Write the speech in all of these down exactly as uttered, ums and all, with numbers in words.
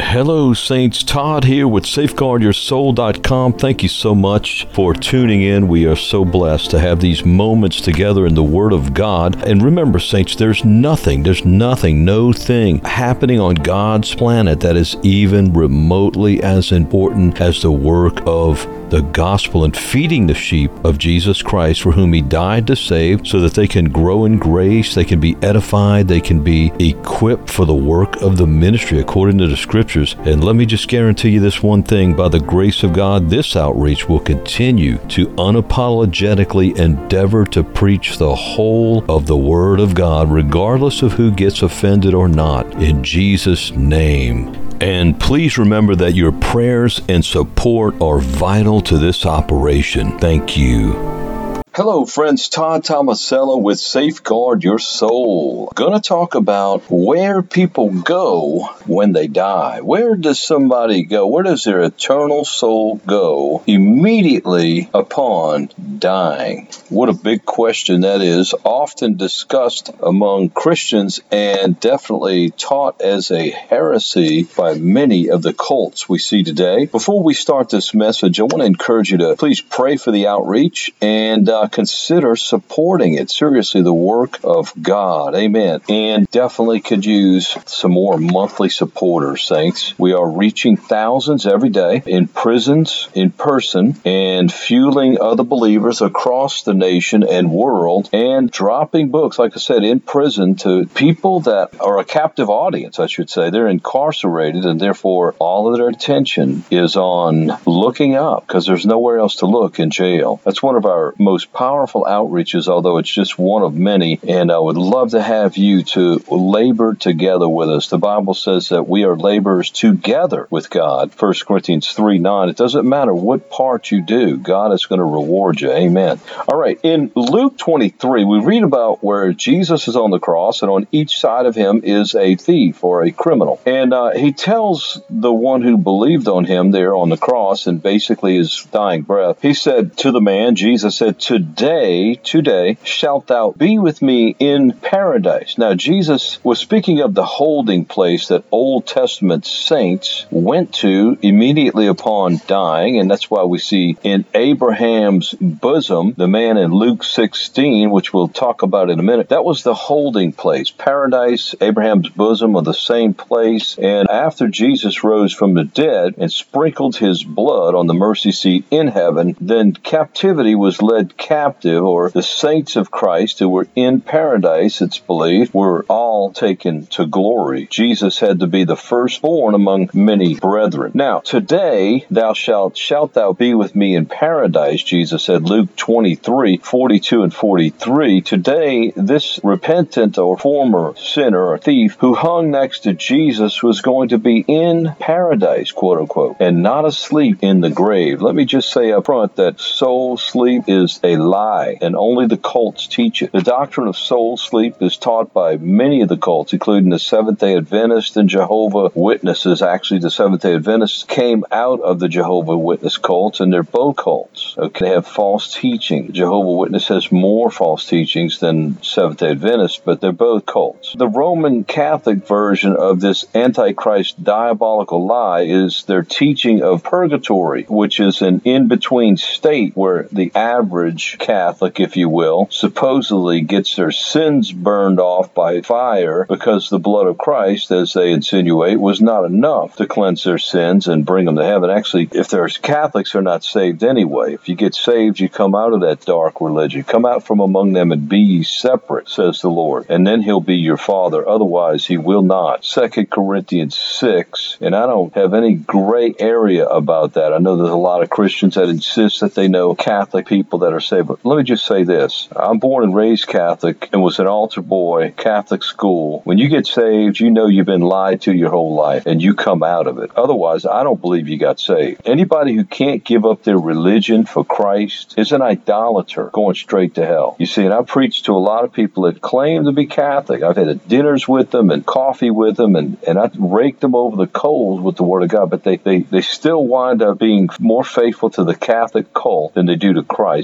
Hello, Saints. Todd here with Safeguard Your Soul dot com. Thank you so much for tuning in. We are so blessed to have these moments together in the Word of God. And remember, Saints, there's nothing, there's nothing, no thing happening on God's planet that is even remotely as important as the work of the gospel and feeding the sheep of Jesus Christ, for whom He died to save, so that they can grow in grace, they can be edified, they can be equipped for the work of the ministry according to the Scriptures. And let me just guarantee you this one thing: by the grace of God, this outreach will continue to unapologetically endeavor to preach the whole of the Word of God, regardless of who gets offended or not, in Jesus' name. And please remember that your prayers and support are vital to this operation. Thank you. Hello, friends. Todd Tomasello with Safeguard Your Soul. Going to talk about where people go when they die. Where does somebody go? Where does their eternal soul go immediately upon dying? What a big question that is. Often discussed among Christians and definitely taught as a heresy by many of the cults we see today. Before we start this message, I want to encourage you to please pray for the outreach and uh, consider supporting it. Seriously, the work of God. Amen. And definitely could use some more monthly supporters, saints. We are reaching thousands every day in prisons, in person, and fueling other believers across the nation and world, and dropping books, like I said, in prison to people that are a captive audience, I should say. They're incarcerated, and therefore all of their attention is on looking up, because there's nowhere else to look in jail. That's one of our most powerful outreaches, although it's just one of many, and I would love to have you to labor together with us. The Bible says that we are laborers together with God, First Corinthians three nine. It doesn't matter what part you do, God is going to reward you. Amen. All right, in Luke twenty-three, we read about where Jesus is on the cross, and on each side of him is a thief or a criminal. And uh, he tells the one who believed on him there on the cross, and basically his dying breath, he said to the man, Jesus said, Today, today, shalt thou be with me in paradise. Now, Jesus was speaking of the holding place that Old Testament saints went to immediately upon dying, and that's why we see in Abraham's bosom, the man in Luke sixteen, which we'll talk about in a minute, that was the holding place. Paradise, Abraham's bosom, are the same place. And after Jesus rose from the dead and sprinkled his blood on the mercy seat in heaven, then captivity was led captive, or the saints of Christ who were in paradise, it's believed, were all taken to glory. Jesus had to be the firstborn among many brethren. Now, today thou shalt, shalt thou be with me in paradise, Jesus said, Luke twenty-three, forty-two and forty-three. Today, this repentant or former sinner or thief who hung next to Jesus was going to be in paradise, quote unquote, and not asleep in the grave. Let me just say up front that soul sleep is a lie, and only the cults teach it. The doctrine of soul sleep is taught by many of the cults, including the Seventh-day Adventists and Jehovah Witnesses. Actually, the Seventh-day Adventists came out of the Jehovah Witness cults, and they're both cults. Okay, they have false teaching. The Jehovah Witness has more false teachings than Seventh-day Adventists, but they're both cults. The Roman Catholic version of this Antichrist diabolical lie is their teaching of purgatory, which is an in-between state where the average Catholic, if you will, supposedly gets their sins burned off by fire because the blood of Christ, as they insinuate, was not enough to cleanse their sins and bring them to heaven. Actually, if there's Catholics, they're not saved anyway. If you get saved, you come out of that dark religion. Come out from among them and be ye separate, says the Lord, and then he'll be your Father. Otherwise, he will not. Second Corinthians six, and I don't have any gray area about that. I know there's a lot of Christians that insist that they know Catholic people that are saved, but let me just say this. I'm born and raised Catholic and was an altar boy, Catholic school. When you get saved, you know you've been lied to your whole life, and you come out of it. Otherwise, I don't believe you got saved. Anybody who can't give up their religion for Christ is an idolater going straight to hell. You see, and I preach to a lot of people that claim to be Catholic. I've had dinners with them and coffee with them, and, and I raked them over the coals with the Word of God, but they, they, they still wind up being more faithful to the Catholic cult than they do to Christ, which immediately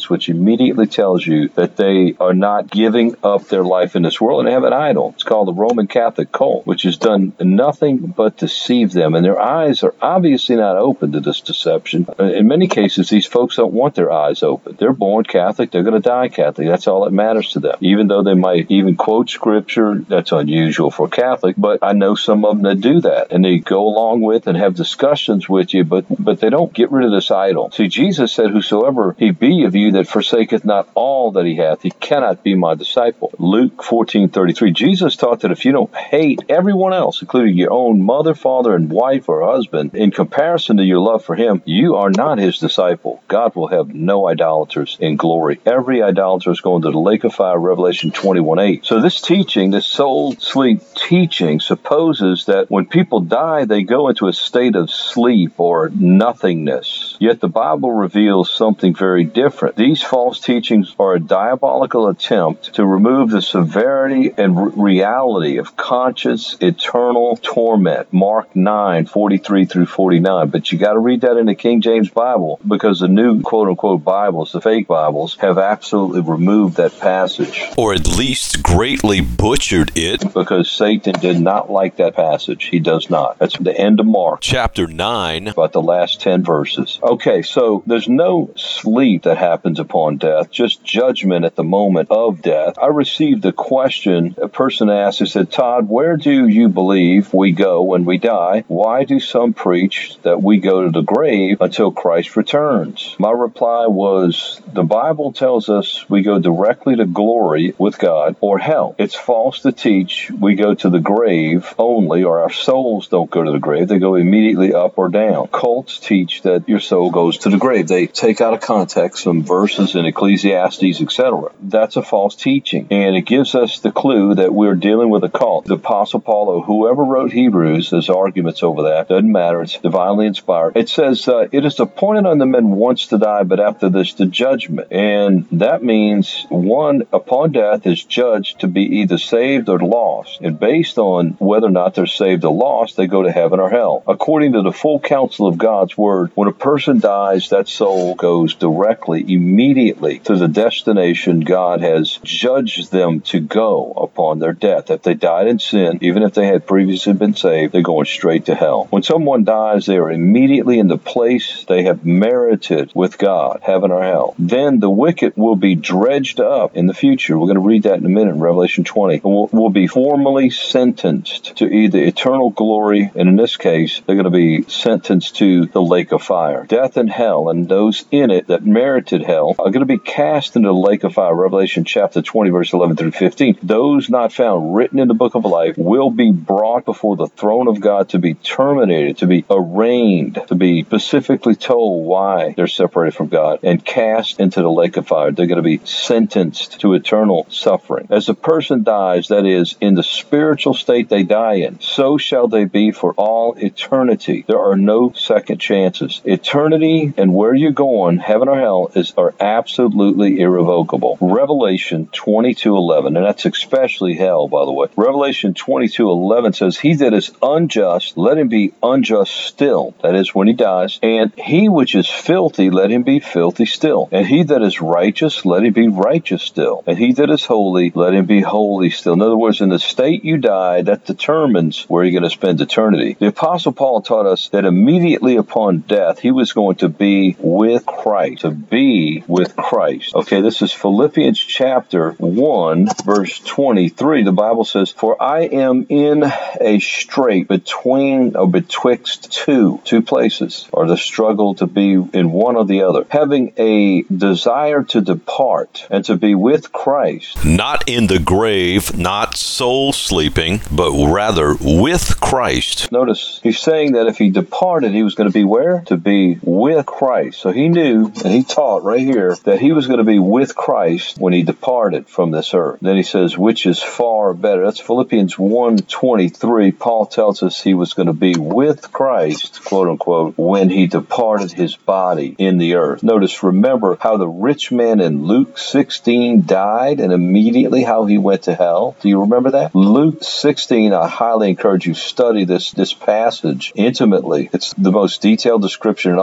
immediately tells you that they are not giving up their life in this world and they have an idol. It's called the Roman Catholic cult, which has done nothing but deceive them. And their eyes are obviously not open to this deception. In many cases, these folks don't want their eyes open. They're born Catholic. They're going to die Catholic. That's all that matters to them. Even though they might even quote scripture, that's unusual for Catholic, but I know some of them that do that. And they go along with and have discussions with you, but, but they don't get rid of this idol. See, Jesus said, whosoever he be of you that forsaketh not all that he hath, he cannot be my disciple. Luke fourteen thirty-three. Jesus taught that if you don't hate everyone else, including your own mother, father, and wife or husband, in comparison to your love for him, you are not his disciple. God will have no idolaters in glory. Every idolater is going to the lake of fire, Revelation twenty-one eight. So this teaching, this soul sleep teaching, supposes that when people die, they go into a state of sleep or nothingness. Yet the Bible reveals something very different. These false teachings are a diabolical attempt to remove the severity and r- reality of conscious, eternal torment. Mark nine forty-three through forty-nine. But you got to read that in the King James Bible, because the new quote-unquote Bibles, the fake Bibles, have absolutely removed that passage. Or at least greatly butchered it. Because Satan did not like that passage. He does not. That's the end of Mark. Chapter nine. About the last ten verses. Okay, so there's no sleep that happens upon death, just judgment at the moment of death. I received a question. A person asked, he said, Todd, where do you believe we go when we die? Why do some preach that we go to the grave until Christ returns? My reply was, the Bible tells us we go directly to glory with God or hell. It's false to teach we go to the grave only, or our souls don't go to the grave. They go immediately up or down. Cults teach that your soul goes to the grave. They take out of context some verses in Ecclesiastes, et cetera. That's a false teaching, and it gives us the clue that we're dealing with a cult. The Apostle Paul, or whoever wrote Hebrews, there's arguments over that. Doesn't matter. It's divinely inspired. It says, uh, it is appointed unto men once to die, but after this the judgment. And that means one upon death is judged to be either saved or lost. And based on whether or not they're saved or lost, they go to heaven or hell. According to the full counsel of God's word, when a person dies, that soul goes directly, immediately to the destination God has judged them to go upon their death. If they died in sin, even if they had previously been saved, they're going straight to hell. When someone dies, they are immediately in the place they have merited with God, heaven or hell. Then the wicked will be dredged up in the future. We're going to read that in a minute in Revelation twenty. And will, will be formally sentenced to either eternal glory, and in this case, they're going to be sentenced to the lake of fire. Death and hell, and those in it that merited hell, are going to be cast into the lake of fire. Revelation chapter twenty, verse eleven through fifteen. Those not found written in the book of life will be brought before the throne of God to be terminated, to be arraigned, to be specifically told why they're separated from God, and cast into the lake of fire. They're going to be sentenced to eternal suffering. As a person dies, that is, in the spiritual state they die in, so shall they be for all eternity. There are no second chances. Eternity and where you're going, heaven or hell, is are absolutely irrevocable. Revelation twenty-two eleven, and that's especially hell, by the way. Revelation twenty-two eleven says, he that is unjust, let him be unjust still. That is, when he dies. And he which is filthy, let him be filthy still. And he that is righteous, let him be righteous still. And he that is holy, let him be holy still. In other words, in the state you die, that determines where you're going to spend eternity. The Apostle Paul taught us that immediately upon death, he was going to be with Christ. To be with Christ. Okay, this is Philippians chapter one, verse twenty-three. The Bible says, for I am in a strait between or betwixt two, two places, or the struggle to be in one or the other, having a desire to depart and to be with Christ. Not in the grave, not soul sleeping, but rather with Christ. Notice, he's saying that if he departed, he was going to be where? To be with Christ. So he knew, and he taught right here, that he was going to be with Christ when he departed from this earth. Then he says, which is far better. That's Philippians one twenty-three. Paul tells us he was going to be with Christ, quote unquote, when he departed his body in the earth. Notice, remember how the rich man in Luke sixteen died and immediately how he went to hell. Do you remember that? Luke sixteen, I highly encourage you to study this, this passage intimately. It's the most detailed description in all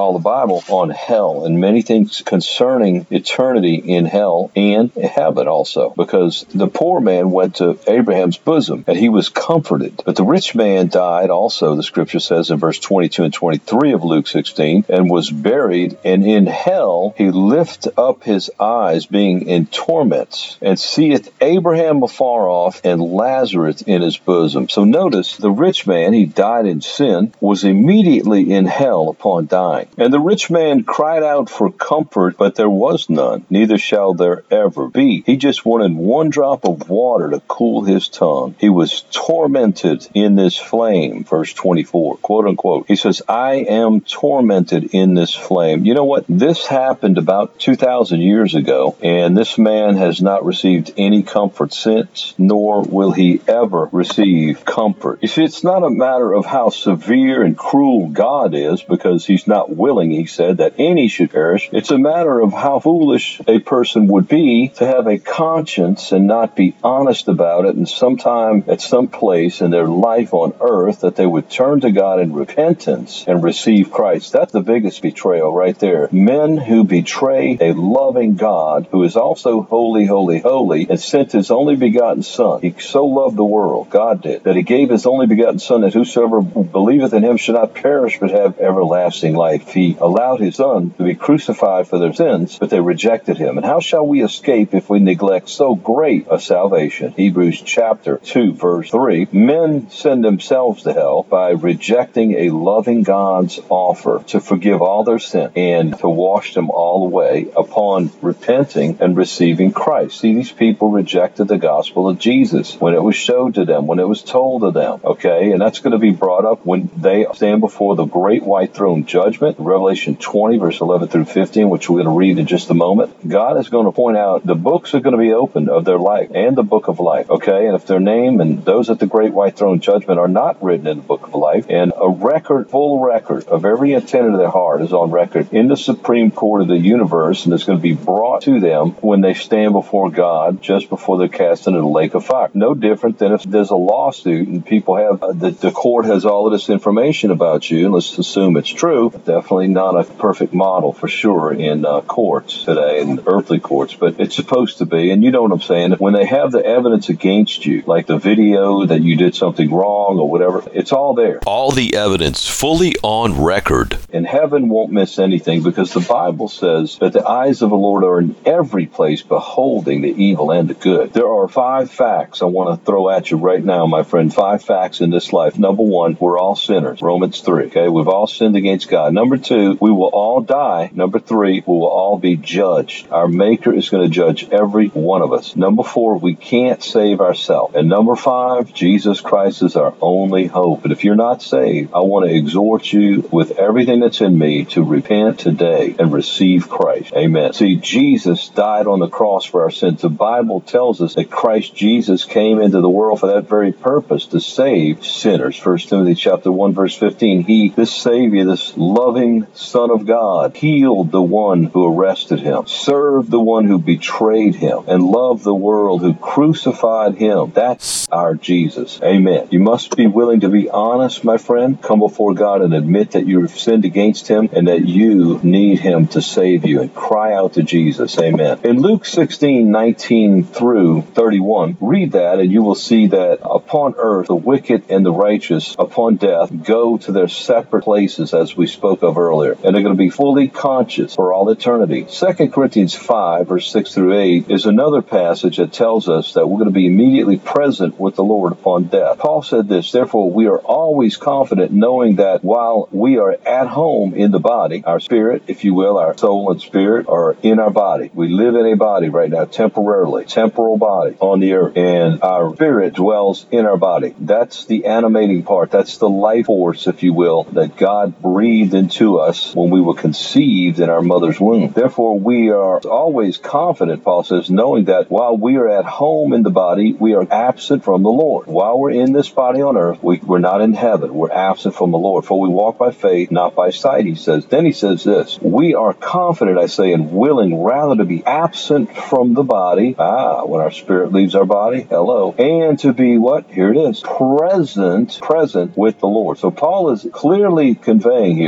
all the Bible on hell and many things concerning eternity in hell and heaven also, because the poor man went to Abraham's bosom and he was comforted. But the rich man died also, the scripture says in verse twenty-two and twenty-three of Luke sixteen, and was buried, and in hell he lift up his eyes, being in torments, and seeth Abraham afar off and Lazarus in his bosom. So notice, the rich man, he died in sin, was immediately in hell upon dying. And the rich man cried out for comfort, but there was none, neither shall there ever be. He just wanted one drop of water to cool his tongue. He was tormented in this flame, verse twenty-four, quote unquote. He says, I am tormented in this flame. You know what? This happened about two thousand years ago, and this man has not received any comfort since, nor will he ever receive comfort. You see, it's not a matter of how severe and cruel God is, because he's not willing, he said, that any should perish. It's a matter of how foolish a person would be to have a conscience and not be honest about it, and sometime at some place in their life on earth that they would turn to God in repentance and receive Christ. That's the biggest betrayal right there. Men who betray a loving God who is also holy, holy, holy, and sent his only begotten Son. He so loved the world, God did, that he gave his only begotten Son, that whosoever believeth in him should not perish but have everlasting life. He allowed his Son to be crucified for their sins, but they rejected him. And how shall we escape if we neglect so great a salvation? Hebrews chapter two, verse three. Men send themselves to hell by rejecting a loving God's offer to forgive all their sin and to wash them all away upon repenting and receiving Christ. See, these people rejected the gospel of Jesus when it was showed to them, when it was told to them, okay? And that's going to be brought up when they stand before the great white throne judgment, Revelation twenty, verse eleven through fifteen, which we're going to read in just a moment. God is going to point out the books are going to be opened of their life and the book of life, okay? And if their name and those at the great white throne judgment are not written in the book of life, and a record, full record of every intent of their heart is on record in the Supreme Court of the universe, and it's going to be brought to them when they stand before God just before they're cast into the lake of fire. No different than if there's a lawsuit and people have, uh, the, the court has all of this information about you, and let's assume it's true. Definitely not a perfect model for sure in uh, courts today, in earthly courts, but it's supposed to be, and you know what I'm saying. When they have the evidence against you, like the video that you did something wrong or whatever, it's all there. All the evidence fully on record. And heaven won't miss anything, because the Bible says that the eyes of the Lord are in every place beholding the evil and the good. There are five facts I want to throw at you right now, my friend. Five facts in this life. Number one, we're all sinners. Romans three. Okay, we've all sinned against God. Number two, we will all die. Number three, we will all be judged. Our Maker is going to judge every one of us. Number four, we can't save ourselves. And number five, Jesus Christ is our only hope. And if you're not saved, I want to exhort you with everything that's in me to repent today and receive Christ. Amen. See, Jesus died on the cross for our sins. The Bible tells us that Christ Jesus came into the world for that very purpose, to save sinners. First Timothy chapter one, verse fifteen. He, this Savior, this loving Son of God, healed the one who arrested him, served the one who betrayed him, and loved the world who crucified him. That's our Jesus. Amen. You must be willing to be honest, my friend. Come before God and admit that you have sinned against him and that you need him to save you, and cry out to Jesus. Amen. In Luke sixteen, nineteen through thirty-one, read that and you will see that upon earth the wicked and the righteous upon death go to their separate places, as we spoke of earlier, and they're going to be fully conscious for all eternity. Second Corinthians five, verse six through eight is another passage that tells us that we're going to be immediately present with the Lord upon death. Paul said this, therefore we are always confident, knowing that while we are at home in the body, our spirit, if you will, our soul and spirit are in our body. We live in a body right now, temporarily, temporal body on the earth, and our spirit dwells in our body. That's the animating part. That's the life force, if you will, that God breathed into us when we were conceived in our mother's womb. Therefore, we are always confident, Paul says, knowing that while we are at home in the body, we are absent from the Lord. While we're in this body on earth, we, we're not in heaven. We're absent from the Lord. For we walk by faith, not by sight, he says. Then he says this, we are confident, I say, and willing rather to be absent from the body, ah, when our spirit leaves our body, hello, and to be what? Here it is, present, present with the Lord. So Paul is clearly conveying here that when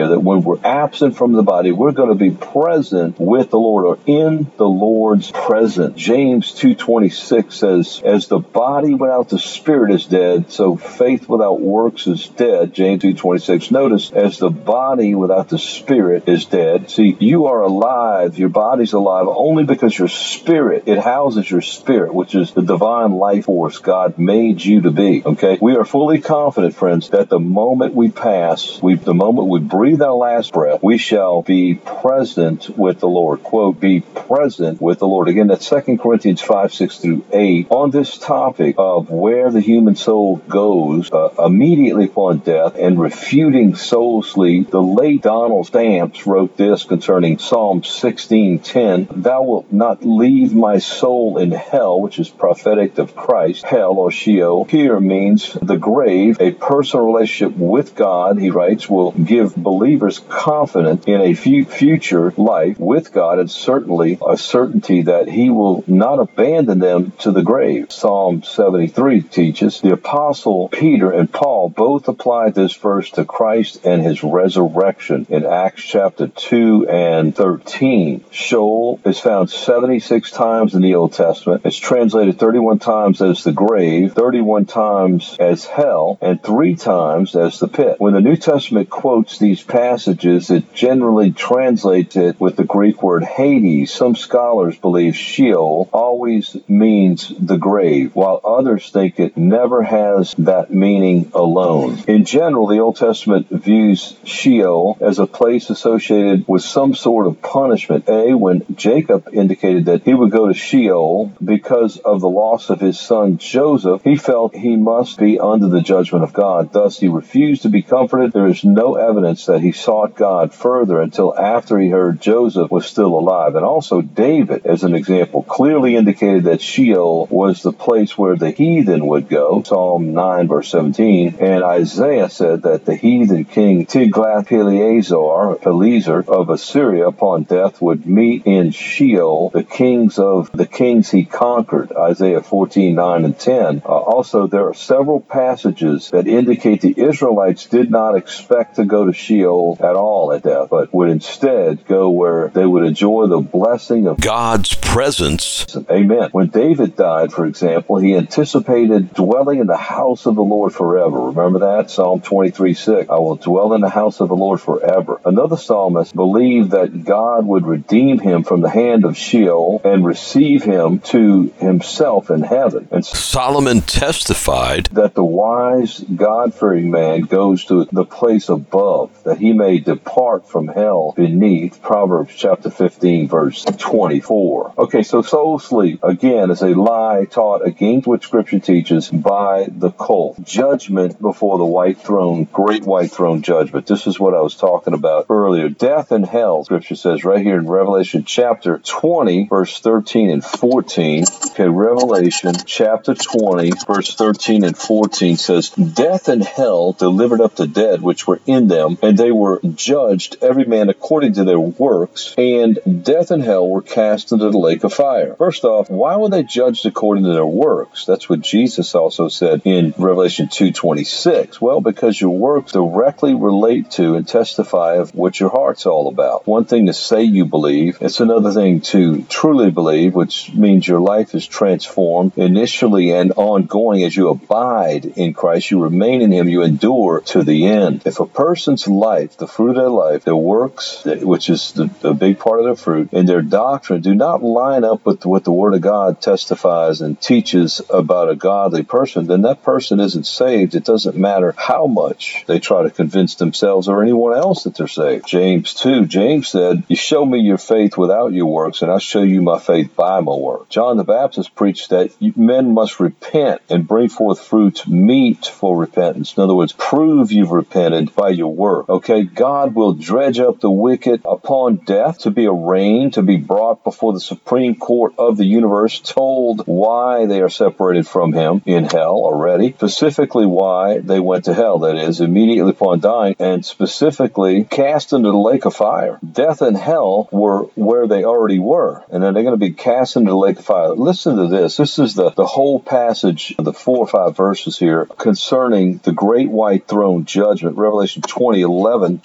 we're absent from the body, we're going to be present with the Lord, or in the Lord's presence. James two twenty-six says, as the body without the spirit is dead, so faith without works is dead. James two twenty-six. Notice, as the body without the spirit is dead. See, you are alive, your body's alive only because your spirit, it houses your spirit, which is the divine life force God made you to be. Okay? We are fully confident, friends, that the moment we pass, we the moment we breathe our last breath, we shall be present with the Lord. Quote, be present with the Lord. Again, that's Second Corinthians five, six through eight. On this topic of where the human soul goes uh, immediately upon death and refuting soul sleep, the late Donald Stamps wrote this concerning Psalm sixteen ten. Thou wilt not leave my soul in hell, which is prophetic of Christ. Hell, or Sheol, here means the grave. A personal relationship with God, he writes, will give believers confidence in a f- future life with God, and certainly a certainty that he will not abandon them to the grave. Psalm seventy-three teaches the apostle Peter and Paul both applied this verse to Christ and his resurrection in Acts chapter two and thirteen. Sheol is found seventy-six times in the Old Testament. It's translated thirty-one times as the grave, thirty-one times as hell, and three times as the pit. When the New Testament quotes these passages, it generally translates it with the Greek word Hades. Some scholars believe Sheol always means the grave, while others think it never has that meaning alone. In general, the Old Testament views Sheol as a place associated with some sort of punishment. A, when Jacob indicated that he would go to Sheol because of the loss of his son Joseph, he felt he must be under the judgment of God. Thus, he refused to be comforted. There is no evidence that he sought God further until after he heard Joseph was still alive. And also, David, as an example, clearly indicated that Sheol was the place where the heathen would go. Psalm nine, verse seventeen. And Isaiah said that the heathen king Tiglath-Pileser, Pileser of Assyria, upon death, would meet in Sheol the kings of the kings he conquered. Isaiah fourteen, nine and ten. Uh, also, there are several passages that indicate the Israelites did not expect to go to Sheol at all at death, but would instead go where they would enjoy the blessing of God's presence. Amen. When David died, for example, he anticipated dwelling in the house of the Lord forever. Remember that? Psalm twenty-three, six. I will dwell in the house of the Lord forever. Another psalmist believed that God would redeem him from the hand of Sheol and receive him to himself in heaven. And Solomon testified that the wise, God-fearing man goes to the place above, that he may depart from hell beneath. Proverbs chapter fifteen, verse twenty-four. Okay, so soul sleep, again, is a lie taught against what Scripture teaches by the cult. Judgment before the white throne, great white throne judgment. This is what I was talking about earlier. Death and hell, Scripture says right here in Revelation chapter twenty, verse thirteen and fourteen. Okay, Revelation chapter twenty, verse thirteen and fourteen says, death and hell delivered up the dead which were in them, and they were judged every man according to their works, and death and hell were cast into the lake of fire. First off, why were they judged according to their works? That's what Jesus also said in Revelation two twenty-six. Well, because your works directly relate to and testify of what your heart's all about. One thing to say you believe, it's another thing to truly believe, which means your life is transformed initially and ongoing as you abide in Christ, you remain in Him, you endure to the end. If a person's life, the fruit of their life, their works, which is the, the big part of their fruit, and their doctrine do not line up with what the Word of God testifies and teaches about a godly person, then that person isn't saved. It doesn't matter how much they try to convince themselves or anyone else that they're saved. James two, James said, you show me your faith without your works, and I'll show you my faith by my work. John the Baptist preached that men must repent and bring forth fruits meet for repentance. In other words, prove you've repented by your work. Okay, God will dredge up the wicked upon death to be arraigned, to be brought before the Supreme Court of the universe, told why they are separated from Him in hell already, specifically why they went to hell, that is, immediately upon dying, and specifically cast into the lake of fire. Death and hell were where they already were, and then they're going to be cast into the lake of fire. Listen to this. This is the, the whole passage, the four or five verses here, concerning the great white throne judgment. Revelation twenty eleven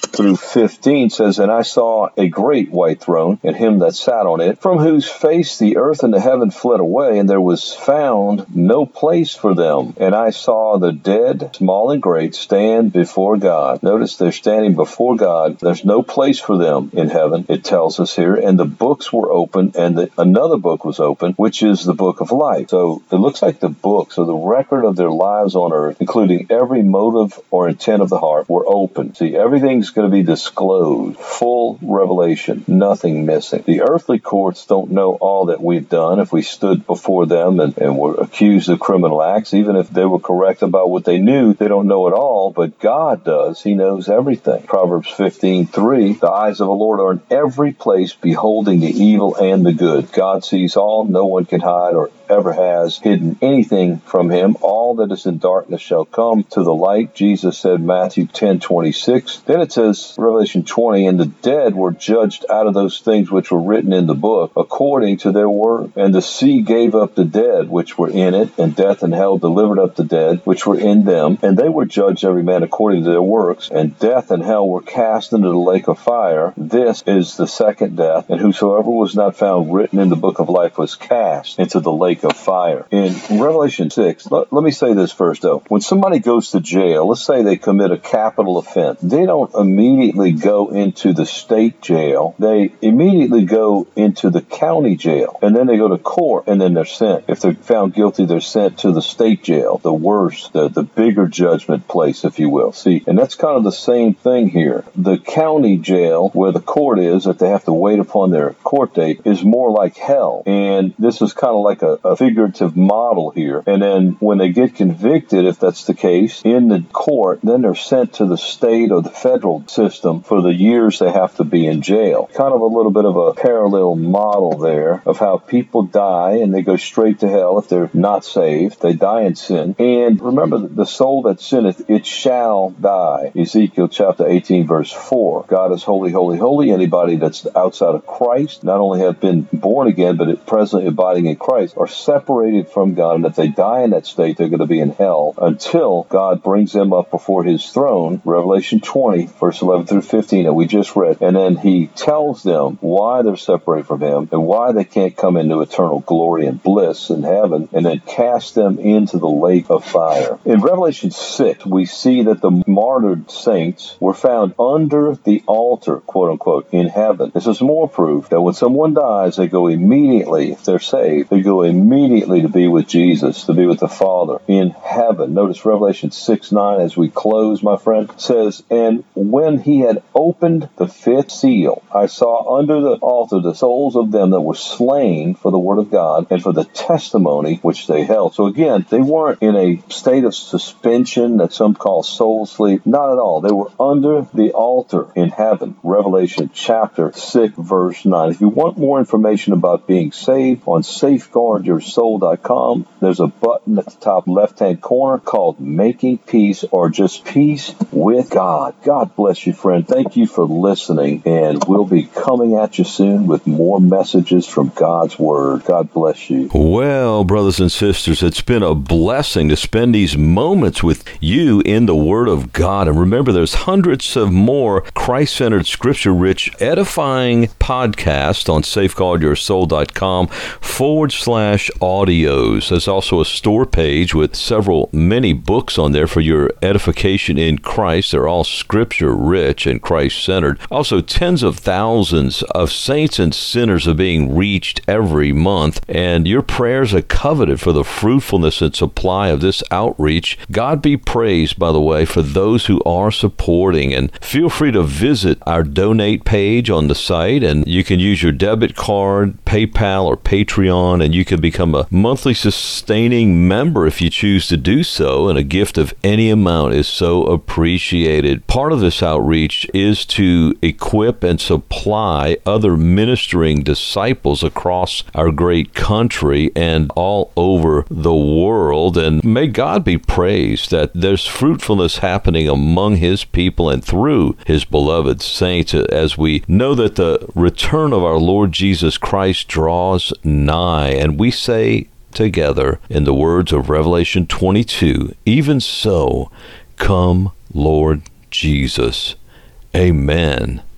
through fifteen says, "And I saw a great white throne, and him that sat on it, from whose face the earth and the heaven fled away, and there was found no place for them. And I saw the dead, small and great, stand before God." Notice they're standing before God. There's no place for them in heaven, it tells us here. And the books were open, and the, another book was open, which is the book of life. So it looks like the books, or the record of their lives on earth, including every motive or intent of the heart, were open. See, everything's going to be disclosed. Full revelation. Nothing missing. The earthly courts don't know all that we've done if we stood before them and, and were accused of criminal acts. Even if they were correct about what they knew, they don't know it all, but God does. He knows everything. Proverbs fifteen three, "The eyes of the Lord are in every place, beholding the evil and the good." God sees all. No one can hide or ever has hidden anything from him. All that is in darkness shall come to the light. Jesus said, Matthew ten twenty-six. Then it says, Revelation twenty, "And the dead were judged out of those things which were written in the book, according to their work. And the sea gave up the dead which were in it, and death and hell delivered up the dead which were in them. And they were judged every man according to their works. And death and hell were cast into the lake of fire. This is the second death. And whosoever was not found written in the book of life was cast into the lake of fire." In Revelation six, let, let me say this first, though. When somebody goes to jail, let's say they commit a capital offense, they don't immediately go into the state jail. They immediately go into the county jail, and then they go to court, and then they're sent. If they're found guilty, they're sent to the state jail, the worst, the, the bigger judgment place, if you will. See, and that's kind of the same thing here. The county jail, where the court is, that they have to wait upon their court date, is more like hell. And this is kind of like a, a figurative model here. And then when they get convicted, if that's the case, in the court, then they're sent to the state or the federal system for the years they have to be in jail. Kind of a little bit of a parallel model there of how people die and they go straight to hell if they're not saved. They die in sin. And remember, the soul that sinneth, it shall die. Ezekiel chapter eighteen, verse four. God is holy, holy, holy. Anybody that's outside of Christ, not only have been born again, but at presently abiding in Christ, are separated from God. And if they die in that state, they're going to be in hell until God brings them up before his throne. Revelation twenty, verse eleven through fifteen, that we just read. And then he tells them why they're separated from him and why they can't come into eternal glory and bliss in heaven, and then cast them into the lake of fire. In Revelation six, we see that the martyred saints were found under the altar, quote unquote, in heaven. This is more proof that when someone dies, they go immediately, if they're saved, they go immediately to be with Jesus, to be with the Father in heaven. Notice Revelation six nine, as we close, my friend, says, "And when he had opened the fifth seal, I saw under the altar the souls of them that were slain for the word of God and for the testimony which they held." So again, they weren't in a state of suspension that some call soul sleep. Not at all. They were under the altar in heaven. Revelation chapter six, verse nine. If you want more information about being saved, on safeguard your soul dot com, there's a button at the top left-hand corner called Making Peace, or just Peace with God. God bless you, friend. Thank you for listening, and we'll be coming at you soon with more messages from God's Word. God bless you. Well, brothers and sisters, it's been a blessing to spend these moments with you in the Word of God. And remember, there's hundreds of more Christ-centered, scripture-rich, edifying podcasts on safeguard your soul dot com forward slash audios. There's also a store page with several, many books on there for your edification in Christ. They're all scripture-rich and Christ-centered. Also, tens of thousands of saints and sinners are being reached every month, and your prayers are coveted for the fruitfulness and supply of this outreach. God be praised, by the way, for those who are supporting. And feel free to visit our donate page on the site, and you can use your debit card, PayPal, or Patreon, and you can become a monthly sustaining member if you choose to do so, and a gift of any amount is so appreciated. Part of this outreach is to equip and supply other ministering disciples across our great country and all over the world. And may God be praised that there's fruitfulness happening among his people and through his beloved saints, as we know that the return of our Lord Jesus Christ draws nigh. And we say together, in the words of Revelation twenty-two, "Even so, come, Lord Jesus." Amen.